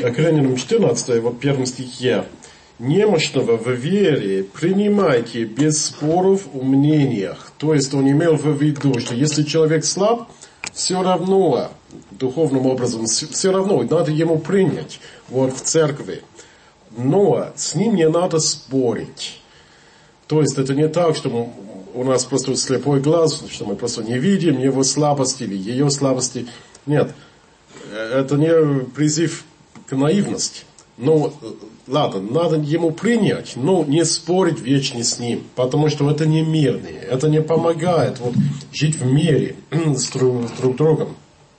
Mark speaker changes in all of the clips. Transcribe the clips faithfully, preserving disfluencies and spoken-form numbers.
Speaker 1: Коринфянам четырнадцать, вот в первом стихе. Немощного в вере принимайте без споров в мнениях. То есть он имел в виду, что если человек слаб, все равно, духовным образом, все равно надо ему принять вот в церкви. Но с ним не надо спорить. То есть это не так, что у нас просто слепой глаз, что мы просто не видим его слабости или ее слабости. Нет, это не призыв к наивности. Ну, ладно, надо ему принять, но не спорить вечно с ним, потому что это не мирное, это не помогает вот, жить в мире с друг, с друг другом.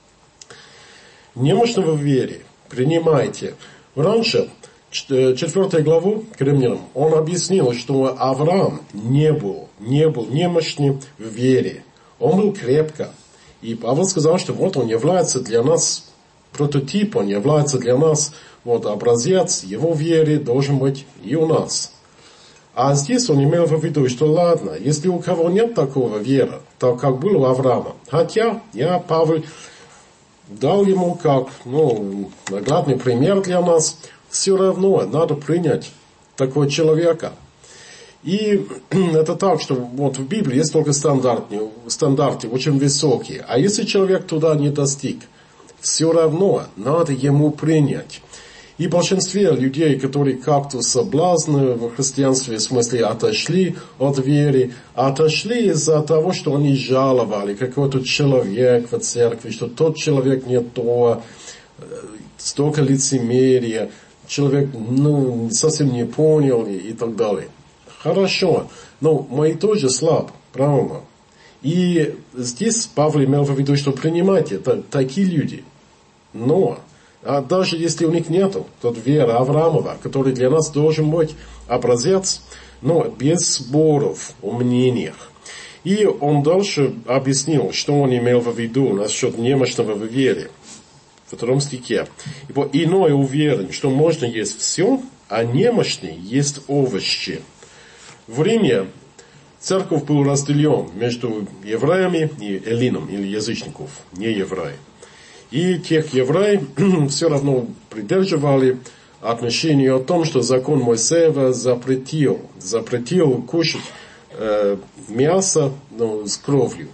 Speaker 1: Немощного в вере принимайте. Раньше, четвёртую главу к Римлянам, он объяснил, что Авраам не был, не был немощным в вере. Он был крепко. И Павел сказал, что вот он является для нас прототипом, он является для нас вот образец, его веры должен быть и у нас. А здесь он имел в виду, что ладно, если у кого нет такого веры, то как было у Авраама. Хотя я, Павел, дал ему как ну, наглядный пример для нас, все равно надо принять такого человека. И это так, что вот в Библии есть только стандарты, стандарты очень высокие. А если человек туда не достиг, все равно надо ему принять. И большинстве людей, которые как-то соблазны в христианстве, в смысле отошли от веры, отошли из-за того, что они жаловали какой-то человек в церкви, что тот человек не то, столько лицемерия, человек ну, совсем не понял и, и так далее. Хорошо, но мы тоже слаб, правильно? И здесь Павел имел в виду, что принимайте это, такие люди. Но... А даже если у них нету, тот вера Авраамова, который для нас должен быть образец, но без споров о мнениях. И он дальше объяснил, что он имел в виду насчет немощного в вере. В втором стихе. Ибо иной уверен, что можно есть все, а немощный есть овощи. В Риме церковь был разделен между евреями и эллином, или язычников, не евреи. И тех евреев все равно придерживали отношение о том, что закон Моисеева запретил, запретил кушать э, мясо ну, с кровью.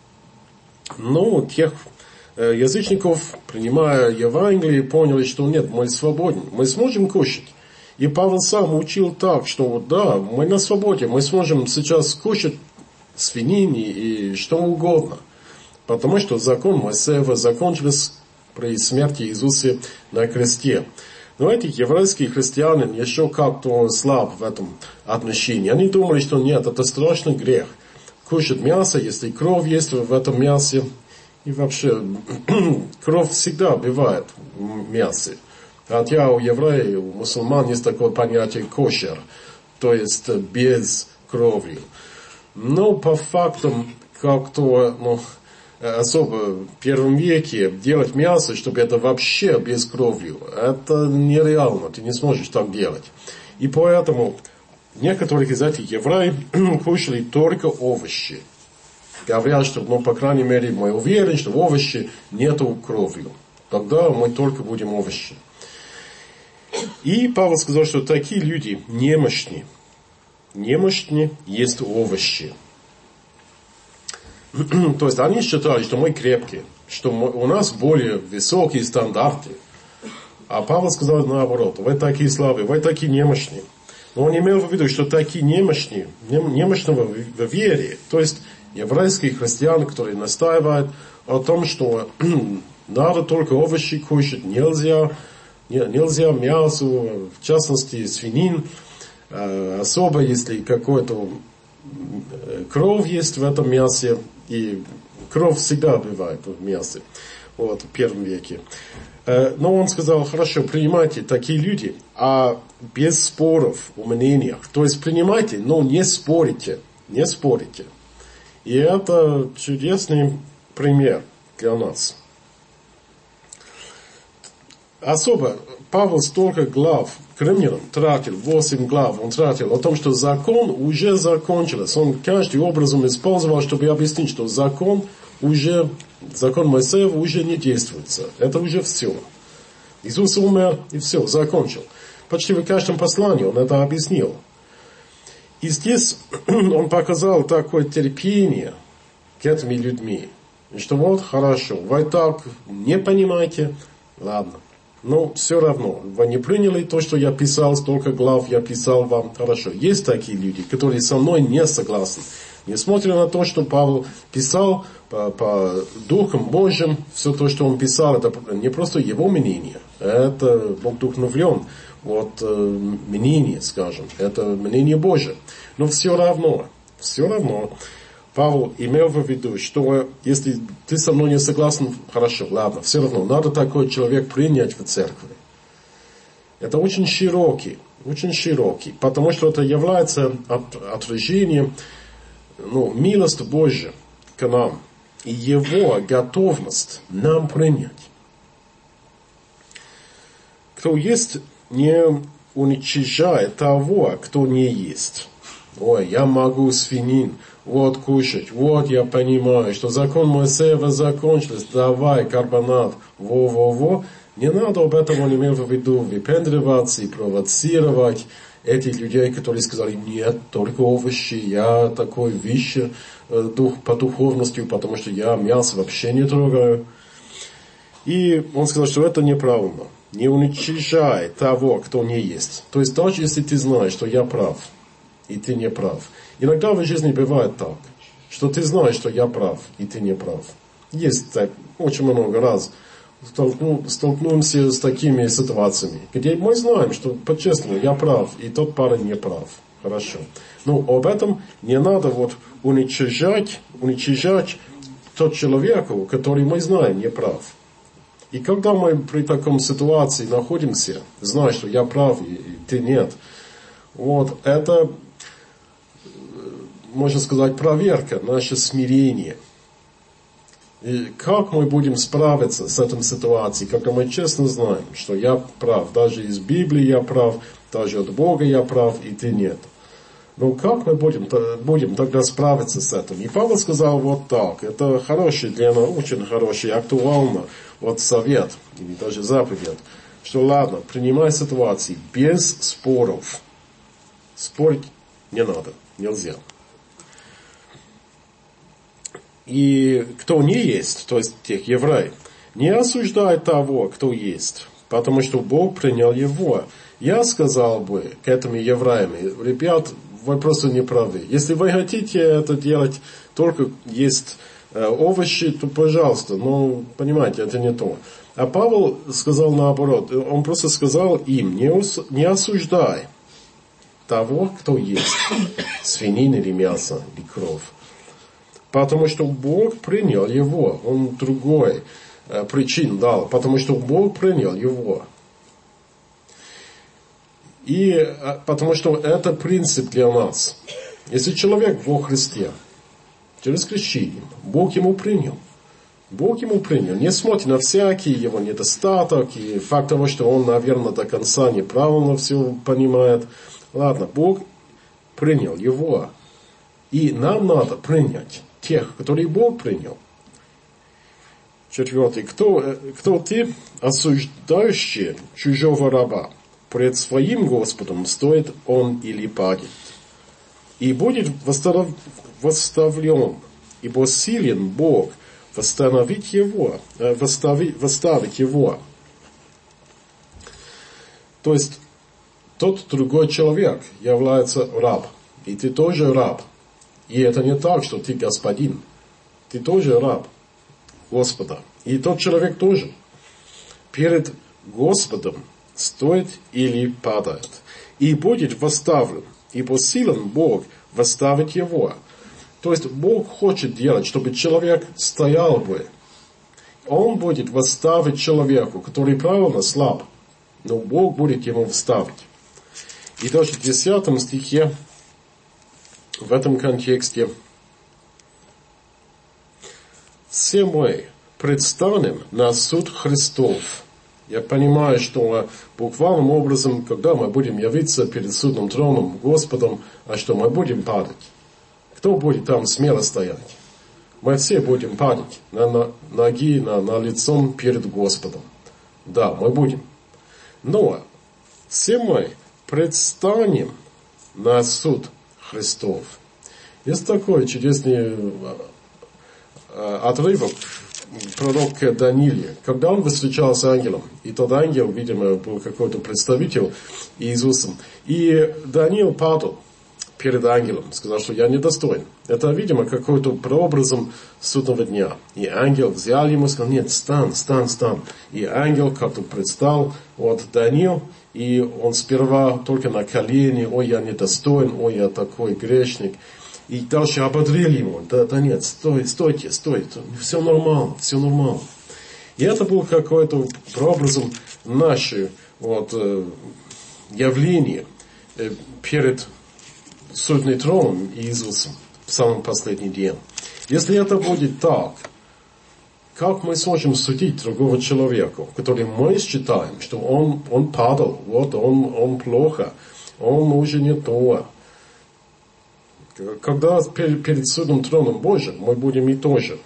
Speaker 1: Но тех э, язычников, принимая Евангелие, поняли, что нет, мы свободны, мы сможем кушать. И Павел сам учил так, что да, мы на свободе, мы сможем сейчас кушать свинину и что угодно. Потому что закон Моисеева закончился при смерти Иисуса на кресте. Но эти еврейские христиане еще как-то слабы в этом отношении. Они думали, что нет, это страшный грех. Кушать мясо, если кровь есть в этом мясе. И вообще, кровь всегда бывает в мясе. Хотя у евреев, у мусульман есть такое понятие кошер, то есть без крови. Но по фактам как-то... Ну, особо в первом веке делать мясо, чтобы это вообще без крови, это нереально, ты не сможешь так делать. И поэтому некоторых из этих евреев кушали только овощи. Говорят, что, ну, по крайней мере, мы уверены, что в овощи нету крови. Тогда мы только будем овощи. И Павел сказал, что такие люди немощны. Немощны есть овощи. То есть они считали, что мы крепкие, что мы, у нас более высокие стандарты. А Павел сказал наоборот, вы такие слабые, вы такие немощные. Но он имел в виду, что такие немощные, немощного в вере, то есть еврейские христиане, которые настаивают о том, что надо только овощи кушать, нельзя, нельзя мясо, в частности свинин, особо если какой-то кровь есть в этом мясе, и кровь всегда бывает в мясе, вот, в первом веке. Но он сказал, хорошо, принимайте такие люди, а без споров о мнениях. То есть принимайте, но не спорите, не спорите. И это чудесный пример для нас. Особо Павел столько глав к Римлянам тратил, восемь глав он тратил о том, что закон уже закончился. Он каждым образом использовал, чтобы объяснить, что закон уже, закон Моисеева уже не действуется. Это уже все. Иисус умер и все, закончил. Почти в каждом послании он это объяснил. И здесь он показал такое терпение к этим людьми. Что вот, хорошо, вы так не понимаете, ладно. Но все равно, вы не приняли то, что я писал, столько глав я писал вам, хорошо. Есть такие люди, которые со мной не согласны. Несмотря на то, что Павел писал по, по Духам Божьим, все то, что он писал, это не просто его мнение, это Бог вдохновлен. Вот э, мнение, скажем, это мнение Божие. Но все равно, все равно, Павел имел в виду, что если ты со мной не согласен, хорошо, ладно, все равно, надо такой человек принять в церкви. Это очень широкий, очень широкий, потому что это является от, отражением, ну, милость Божья к нам и его готовность нам принять. Кто есть, не уничижает того, кто не есть. Ой, я могу свинин, вот кушать, вот я понимаю, что закон Моисеева закончился, давай карбонат, во-во-во. Не надо об этом иметь в виду, выпендриваться и провоцировать этих людей, которые сказали, нет, только овощи, я такой вещи дух, по духовности, потому что я мясо вообще не трогаю. И он сказал, что это неправильно. Не уничижай того, кто не есть. То есть даже если ты знаешь, что я прав, и ты не прав. Иногда в жизни бывает так, что ты знаешь, что я прав, и ты не прав. Есть так очень много раз. Столкну, столкнемся с такими ситуациями, где мы знаем, что по-честному я прав, и тот парень не прав. Хорошо. Но об этом не надо вот уничижать, уничижать тот человеку, который мы знаем не прав. И когда мы при таком ситуации находимся, зная, что я прав, и ты нет, вот это, можно сказать, проверка наше смирение. И как мы будем справиться с этой ситуацией, когда мы честно знаем, что я прав, даже из Библии я прав, даже от Бога я прав, и ты нет. Ну как мы будем, будем тогда справиться с этим? И Павел сказал вот так, это хороший для нас, очень хороший, актуально, вот совет, или даже заповедь, что ладно, принимай ситуации без споров. Спорить не надо, нельзя. И кто не есть, то есть тех евреев, не осуждает того, кто есть, потому что Бог принял его. Я сказал бы к этим евреям, ребят, вы просто не правы. Если вы хотите это делать, только есть э, овощи, то пожалуйста, но понимаете, это не то. А Павел сказал наоборот, он просто сказал им, не, ус, не осуждай того, кто есть, свинина или мясо, или кровь. Потому что Бог принял его. Он другой э, причин дал. Потому что Бог принял его. И э, потому что это принцип для нас. Если человек во Христе, через крещение, Бог ему принял. Бог ему принял. Несмотря на всякий его недостаток и факт того, что он, наверное, до конца неправильно все понимает. Ладно, Бог принял его. И нам надо принять тех, которые Бог принял. Четвертый. Кто, кто ты, осуждающий чужого раба? Пред своим Господом стоит он или падет. И будет восставлен, ибо силен Бог восстановить его, восставить, восставить его. То есть, тот другой человек является раб. И ты тоже раб. И это не так, что ты господин. Ты тоже раб Господа. И тот человек тоже. Перед Господом стоит или падает. И будет восставлен. Ибо силен Бог восставить его. То есть Бог хочет делать, чтобы человек стоял бы. Он будет восставить человеку, который правильно слаб. Но Бог будет ему восставить. И даже в десятом стихе в этом контексте все мы предстанем на суд Христов. Я понимаю, что буквальным образом, когда мы будем явиться перед судным троном Господом, а что мы будем падать? Кто будет там смело стоять? Мы все будем падать на, на ноги, на, на лицом перед Господом. Да, мы будем. Но все мы предстанем на суд Христов. Есть такой чудесный отрывок пророка Даниила, когда он встречался с ангелом, и тот ангел, видимо, был какой-то представитель Иисусом, и Даниил падал перед ангелом, сказал, что я недостоин. Это, видимо, какой-то прообразом судного дня. И ангел взял ему и сказал, нет, стань, стань, стань. И ангел как-то предстал, вот Даниил, и он сперва только на колени, ой, я недостоин, ой, я такой грешник. И дальше ободрили ему, да, да нет, стой, стойте, стойте, все нормально, все нормально. И это был какой-то прообразом наше вот, явление перед судным троном Иисусом в самый последний день. Если это будет так, как мы сможем судить другого человека, который мы считаем, что он, он падал, вот он, он плохо, он уже не то. Когда перед судным троном Божьим мы будем и тоже.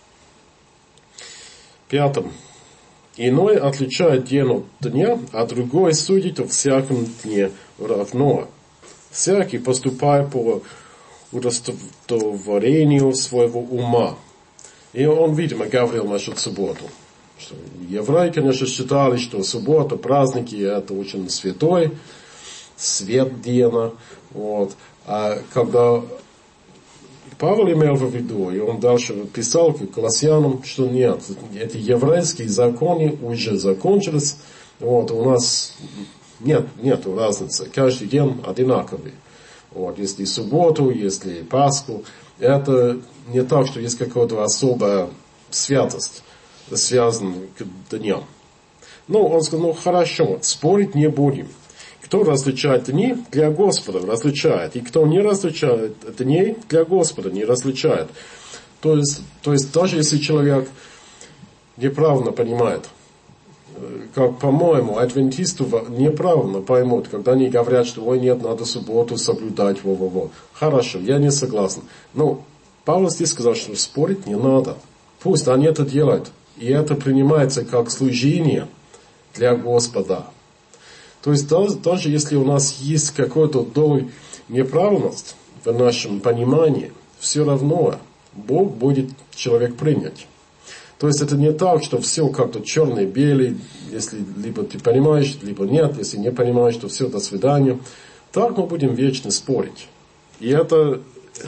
Speaker 1: Пятым. Иной отличает день от дня, а другой судит о всяком дне равно. Всякий поступает по удостоверению своего ума. И он, видимо, говорил насчет субботу. Что евреи, конечно, считали, что суббота, праздники, это очень святой, свет дня. Вот. А когда Павел имел в виду, и он дальше писал к Колоссянам, что нет, эти еврейские законы уже закончились, вот, у нас нет, нет разницы, каждый день одинаковый. Вот, если субботу, если Пасху, это не так, что есть какая-то особая святость, связанная к дням. Ну, он сказал, ну хорошо, спорить не будем. Кто различает дни, для Господа различает. И кто не различает дней, для Господа не различает. То есть, то есть даже если человек неправильно понимает, как, по-моему, адвентисты неправильно поймут, когда они говорят, что ой, нет, надо субботу соблюдать, во-во-во. Хорошо, я не согласен. Но Павел здесь сказал, что спорить не надо. Пусть они это делают. И это принимается как служение для Господа. То есть даже, даже если у нас есть какой-то доль неправильность в нашем понимании, все равно Бог будет человек принять. То есть это не так, что все как-то черный, белый, если либо ты понимаешь, либо нет, если не понимаешь, то все, до свидания. Так мы будем вечно спорить. И это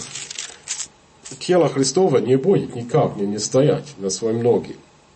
Speaker 1: тело Христово не будет никак не, не стоять на своем ноге.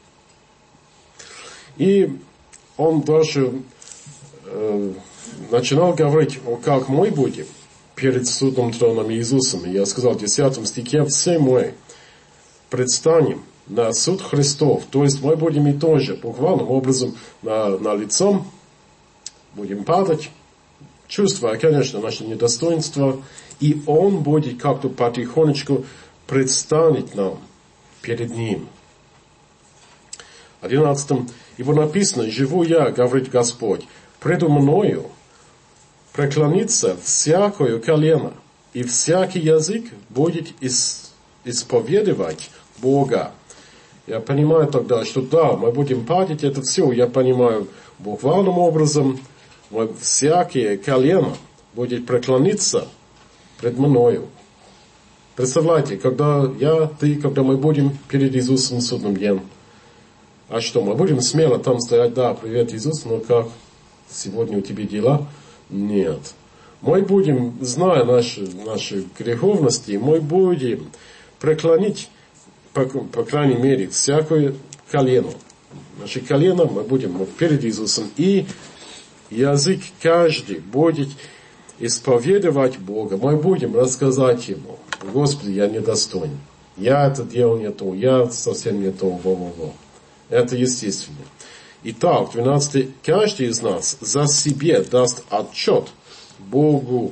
Speaker 1: И он даже э, начинал говорить, как мы будем перед судным троном Иисусом. И я сказал в десятом стихе, все мы предстанем на суд Христов. То есть мы будем и тоже буквальным образом на, на лицом будем падать, чувствуя, конечно, наше недостоинство. И Он будет как-то потихонечку предстанет нам перед Ним. Одиннадцатом. Ибо написано, живу я, говорит Господь, преду мною преклонится всякое колено, и всякий язык будет исповедовать Бога. Я понимаю тогда, что да, мы будем падать, это все, я понимаю буквальным образом, всякие колено будет преклониться пред мною. Представляете, когда я, ты, когда мы будем перед Иисусом судным днем, а что, мы будем смело там стоять, да, привет, Иисус, но как, сегодня у тебя дела? Нет. Мы будем, зная наши, наши греховности, мы будем преклонить, по, по крайней мере, всякое колено. Наше колено мы будем перед Иисусом, и язык каждый будет исповедовать Бога. Мы будем рассказать Ему, Господи, я недостоин, я это делал не то, я совсем не то, во-во-во. Это естественно. Итак, двенадцатый. Каждый из нас за себе даст отчет Богу.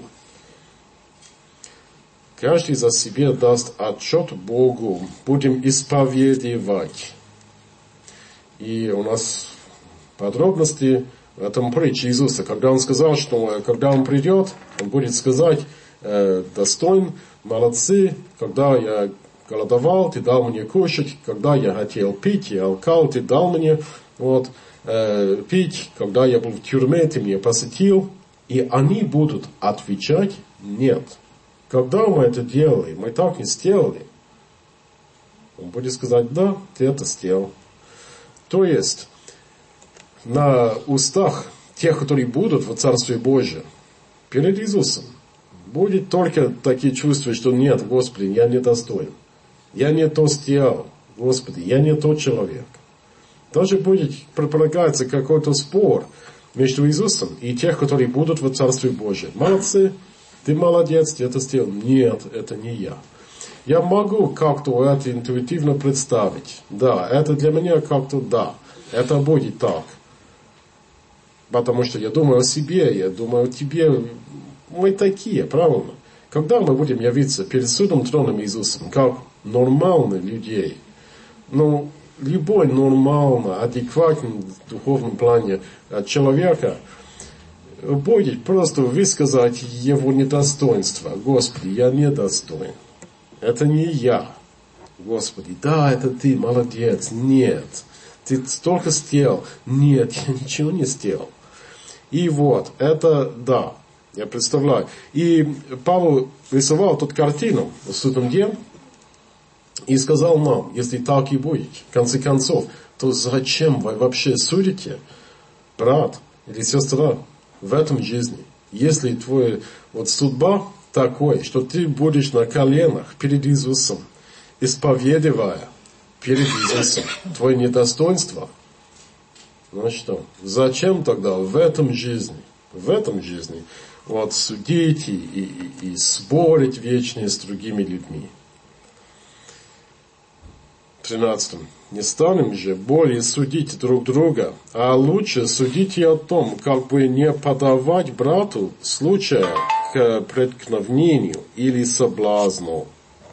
Speaker 1: Каждый за себе даст отчет Богу. Будем исповедовать. И у нас подробности в этом притче Иисуса. Когда Он сказал, что когда Он придет, Он будет сказать, э, достоин, молодцы, когда я голодовал, ты дал мне кушать, когда я хотел пить, я алкал, ты дал мне вот, э, пить, когда я был в тюрьме, ты меня посетил, и они будут отвечать нет. Когда мы это делали, мы так не сделали. Он будет сказать, да, ты это сделал. То есть, на устах тех, которые будут в Царстве Божьем, перед Иисусом, будет только такие чувства, что нет, Господи, я недостоин. Я не то сделал, Господи, я не тот человек. Даже будет предполагаться какой-то спор между Иисусом и тех, которые будут в Царстве Божьем. Молодцы, ты молодец, ты это сделал. Нет, это не я. Я могу как-то это интуитивно представить. Да, это для меня как-то да. Это будет так. Потому что я думаю о себе, я думаю о тебе. Мы такие, правильно? Когда мы будем явиться перед судом троном Иисусом, как нормальных людей, ну, любой нормально, адекватный в духовном плане человека будет просто высказать его недостоинство. Господи, я недостоин. Это не я. Господи, да, это ты, молодец. Нет, ты столько сделал. Нет, я ничего не сделал. И вот, это да, я представляю. И Павел рисовал тут картину в судном дне и сказал нам, если так и будет, в конце концов, то зачем вы вообще судите, брат или сестра, в этом жизни? Если твоя вот судьба такой, что ты будешь на коленах перед Иисусом, исповедуя перед Иисусом твое недостоинство, ну что, зачем тогда в этом жизни, в этом жизни, вот судить и, и, и спорить вечно с другими людьми? тринадцатом. Не станем же более судить друг друга, а лучше судите о том, как бы не подавать брату случая к преткновению или соблазну.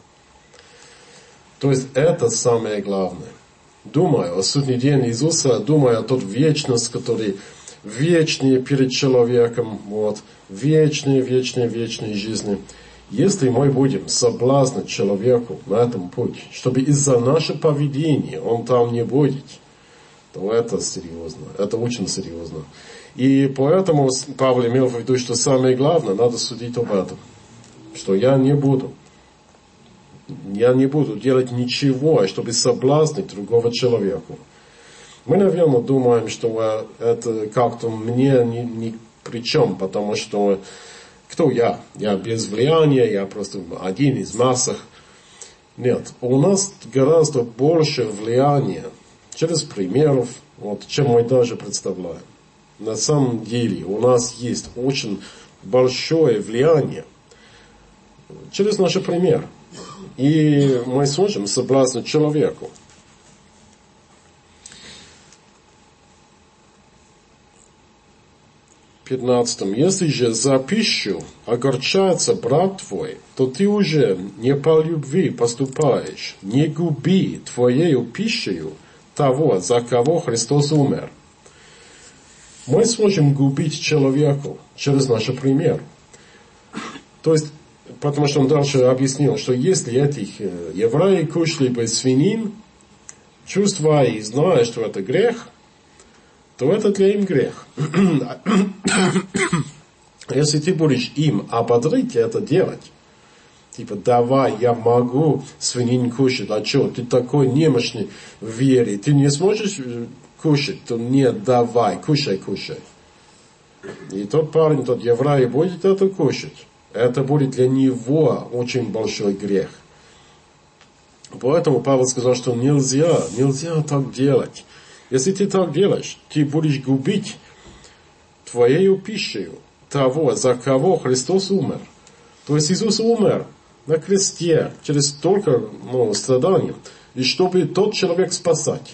Speaker 1: То есть это самое главное. Думая о судный день Иисуса, думая о той вечности, которая вечная перед человеком, вот, вечная, вечная, вечная жизнь. Если мы будем соблазнать человеку на этом пути, чтобы из-за нашего поведения он там не будет, то это серьезно, это очень серьезно. И поэтому Павел имел в виду, что самое главное, надо судить об этом. Что я не буду, я не буду делать ничего, чтобы соблазнить другого человека. Мы, наверное, думаем, что это как-то мне ни, ни при чем, потому что кто я? Я без влияния, я просто один из массах. Нет, у нас гораздо больше влияния через примеров, вот, чем мы даже представляем. На самом деле у нас есть очень большое влияние через наш пример. И мы сможем соблазнить человеку. пятнадцатом. Если же за пищу огорчается брат твой, то ты уже не по любви поступаешь. Не губи твоею пищею того, за кого Христос умер. Мы сможем губить человеку через наш пример. То есть, потому что он дальше объяснил, что если этих евреи кушали бы свинин, чувствуя и зная, что это грех, то это для им грех. Если ты будешь им ободрить это делать, типа, давай, я могу свинин кушать, а что, ты такой немощный в вере, ты не сможешь кушать, то нет, давай, кушай, кушай. И тот парень, тот еврей будет это кушать. Это будет для него очень большой грех. Поэтому Павел сказал, что нельзя, нельзя так делать. Если ты так делаешь, ты будешь губить твоею пищей того, за кого Христос умер. То есть Иисус умер на кресте через столько ну, страданий, и чтобы тот человек спасать.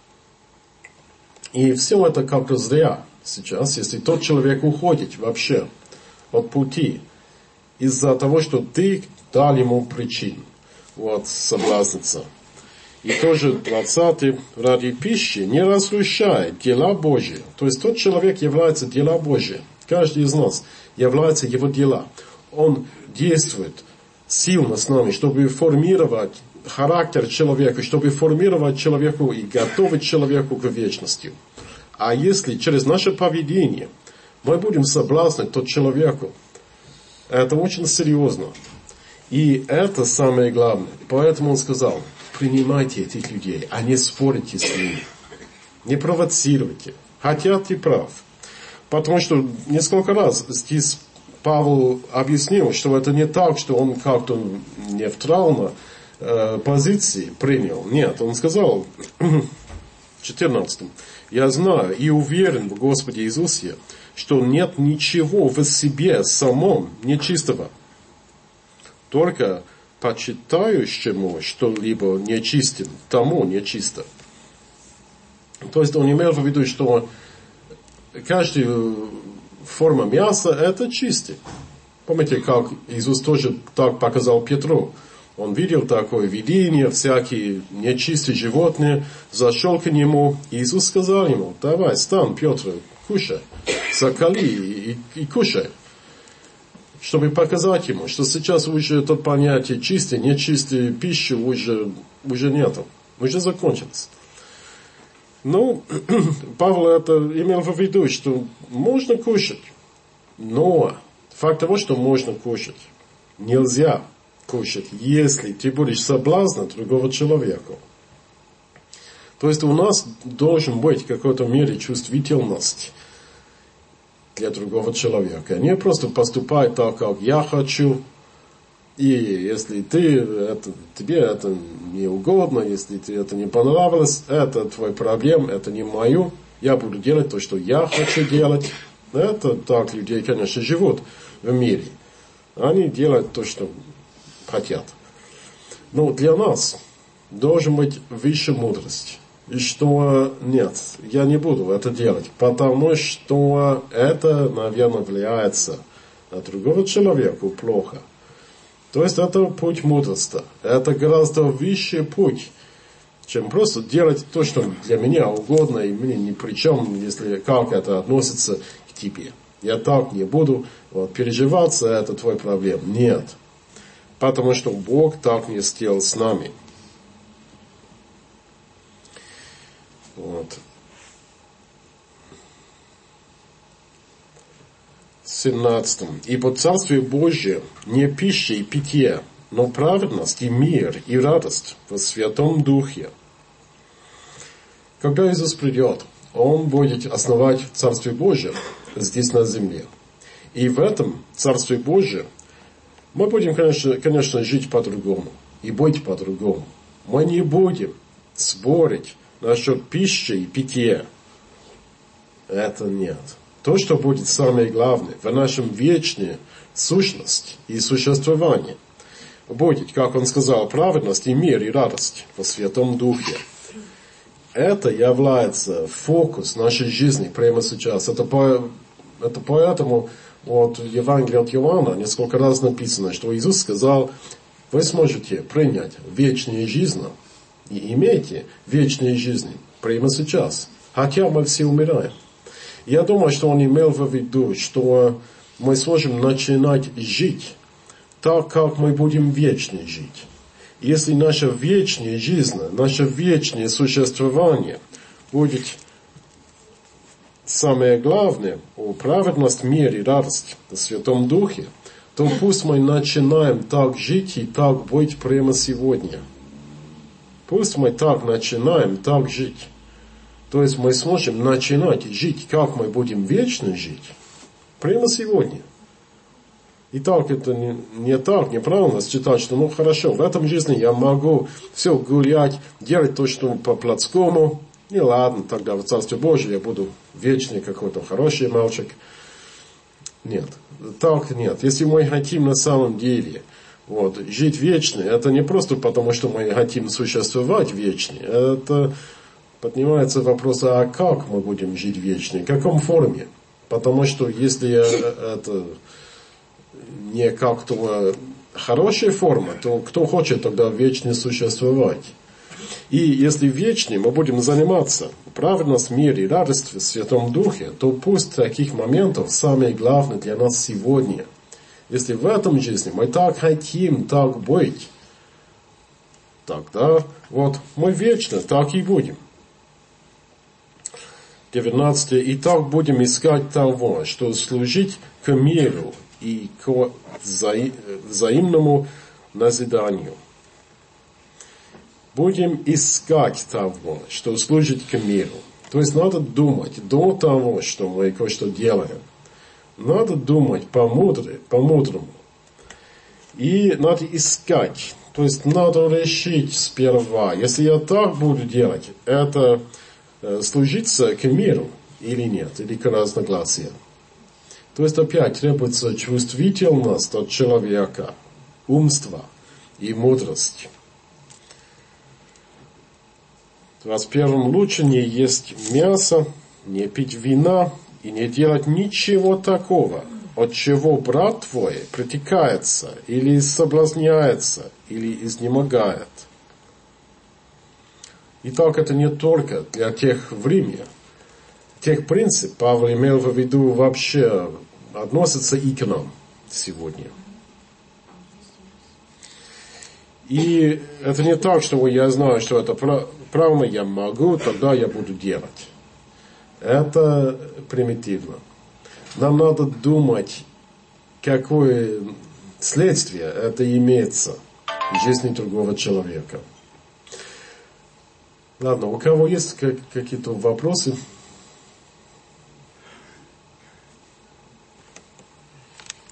Speaker 1: И все это как-то зря сейчас, если тот человек уходит вообще от пути из-за того, что ты дал ему причин вот, соблазниться. И тоже двадцатый. Ради пищи не разрушает дела Божьи. То есть тот человек является дела Божьи. Каждый из нас является его дела. Он действует сильно с нами, чтобы формировать характер человека, чтобы формировать человеку и готовить человеку к вечности. А если через наше поведение мы будем соблазнять тот человеку, это очень серьезно. И это самое главное. Поэтому он сказал, принимайте этих людей, а не спорите с ними. Не провоцируйте. Хотя ты прав. Потому что несколько раз здесь Павел объяснил, что это не так, что он как-то нейтрально э, позиции принял. Нет, он сказал в четырнадцатом. Я знаю и уверен в Господе Иисусе, что нет ничего в себе самом нечистого. Только почитающему что-либо нечистым, тому нечисто. То есть он имел в виду, что каждая форма мяса это чистый. Помните, как Иисус тоже так показал Петру. Он видел такое видение, всякие нечистые животные, зашел к нему. Иисус сказал ему, давай, стань, Петр, кушай, закали и, и, и кушай. Чтобы показать ему, что сейчас уже это понятие чистой, нечистой пищи уже, уже нету, уже закончилось. Ну, Павел это имел в виду, что можно кушать, но факт того, что можно кушать, нельзя кушать, если ты будешь соблазнять другого человека. То есть у нас должен быть в какой-то мере чувствительность для другого человека. Не просто поступать так, как я хочу. И если ты, это, тебе это не угодно, если тебе это не понравилось, это твой проблем, это не мое. Я буду делать то, что я хочу делать. Это так людей, конечно, живут в мире. Они делают то, что хотят. Но для нас должен быть выше мудрость. И что нет, я не буду это делать, потому что это, наверное, влияется на другого человека плохо. То есть это путь мудрости. Это гораздо высший путь, чем просто делать то, что для меня угодно, и мне ни при чем, если как это относится к тебе. Я так не буду вот, переживаться, это твой проблем. Нет. Потому что Бог так не сделал с нами. Вот. семнадцатом. Ибо Царствие Божие не пища и питье, но праведность и мир и радость во Святом Духе. Когда Иисус придет, Он будет основать Царствие Божие здесь на земле. И в этом Царстве Божие мы будем, конечно, конечно жить по-другому и быть по-другому. Мы не будем спорить насчет пищи и питья. Это нет. То, что будет самое главное в нашем вечной сущности и существовании, будет, как он сказал, праведность и мир и радость во Святом Духе. Это является фокус нашей жизни прямо сейчас. Это, по, это поэтому вот, в Евангелии от Иоанна несколько раз написано, что Иисус сказал, вы сможете принять вечную жизнь и имейте вечную жизнь прямо сейчас, хотя мы все умираем. Я думаю, что он имел в виду, что мы сможем начинать жить так, как мы будем вечно жить. Если наша вечная жизнь, наше вечное существование будет самое главное, о праведность, мир и радость в Святом Духе, то пусть мы начинаем так жить и так быть прямо сегодня. Пусть мы так начинаем так жить. То есть мы сможем начинать жить, как мы будем вечно жить, прямо сегодня. И так это не, не так, неправильно считать, что ну хорошо, в этом жизни я могу все гулять, делать то, что по плотскому, и ладно, тогда в Царстве Божьем я буду вечный какой-то хороший мальчик. Нет, так нет. Если мы хотим на самом деле вот, жить вечно, это не просто потому, что мы хотим существовать вечно, это поднимается вопрос, а как мы будем жить вечно, в каком форме? Потому что если это не как-то хорошая форма, то кто хочет тогда вечно существовать? И если вечно мы будем заниматься праведность, мир и радость в Святом Духе, то пусть таких моментов самое главное для нас сегодня. Если в этом жизни мы так хотим так быть, тогда вот мы вечно так и будем. девятнадцатое. И так будем искать того, что служить к миру и к взаи- взаимному назиданию. Будем искать того, что служит к миру. То есть надо думать до того, что мы кое-что делаем. Надо думать по-мудрому, по-мудрому. И надо искать. То есть надо решить сперва, если я так буду делать, это э, служиться к миру или нет, или к разногласиям. То есть опять требуется чувствительность от человека, умство и мудрость. В двадцать первом лучше не есть мясо, не пить вина и не делать ничего такого, от чего брат твой притекается, или соблазняется, или изнемогает. Итак, это не только для тех в Риме. Тех принцип Павел имел в виду вообще относится и к нам сегодня. И это не так, что я знаю, что это правильно, я могу, тогда я буду делать. Это примитивно. Нам надо думать, какое следствие это имеется в жизни другого человека. Ладно, у кого есть какие-то вопросы?